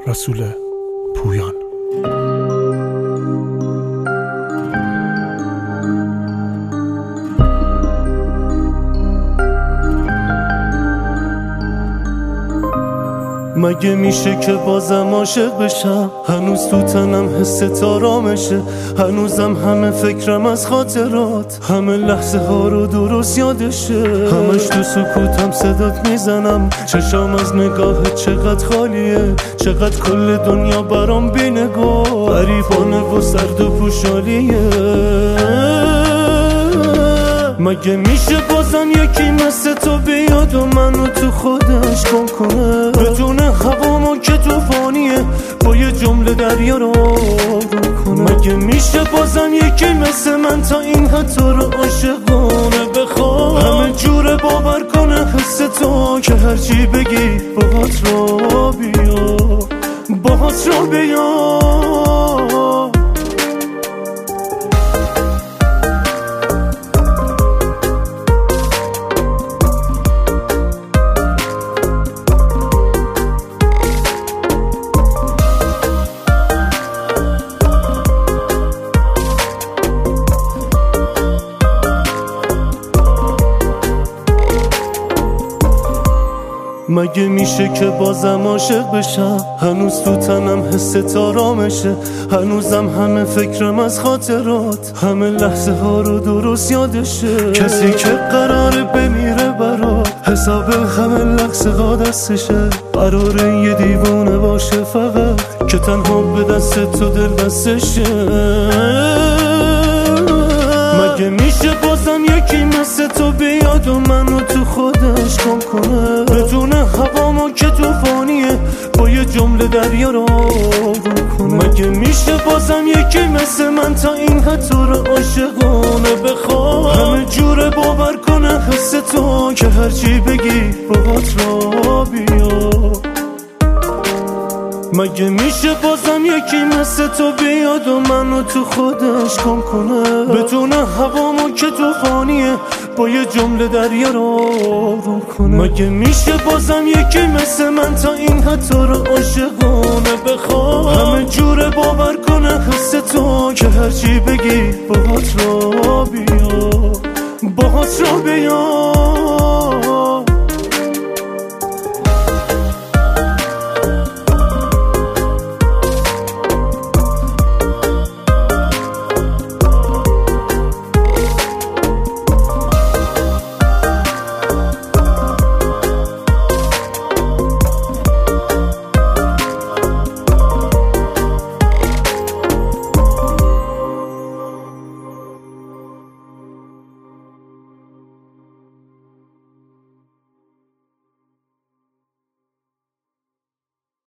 رسول پویان. مگه میشه که بازم عاشق بشم؟ هنوز تو تنم حس آرامشه، هنوزم همه فکرم از خاطرات، همه لحظه ها رو درست یادشه، همش تو سکوتم صدات میزنم، چشام از نگاه چقدر خالیه، چقدر کل دنیا برام بی نگاه، غریبانه و سرد و پوشالیه. مگه میشه بازم یکی مثل تو بیاد و منو تو خودش گم کنه، بدون هوامو که توفانیه با یه جمله دریا رو آروم کنه؟ مگه میشه بازم یکی مثل من تا این حد تو رو عاشقانه بخواد، همه جوره باور کنه حس تو که هرچی بگی باهات را بیا، باهات را بیا. مگه میشه که بازم عاشق بشم؟ هنوز تو تنم حس آرامشه، هنوزم همه فکرم از خاطرات، همه لحظه ها رو درست یادشه، کسی که قراره بمیره برات حساب همه لحظه ها دستشه، قراره یه دیوانه باشه فقط که تنها به دست تو دل بستشه. مگه میشه بازم یکی مثل تو بیاد و منو تو خودش گم کنه، بدون هوامو که توفانیه با یه جمله دریا رو آروم کنه؟ مگه میشه بازم یکی مثل من تا این حد تو رو عاشقانه بخواد، همه جوره باور کنه حس تو که هرچی بگی باهات را بیا. مگه میشه بازم یکی مثل تو بیاد و منو تو خودش گم کنه، بدون هوامو که توفانیه با یه جمله دریا رو آروم کنه؟ مگه میشه بازم یکی مثل من تا این حد تو رو عاشقانه بخواد، همه جوره باور کنه حس تو که هرچی بگی باهات را بیا، باهات را بیا.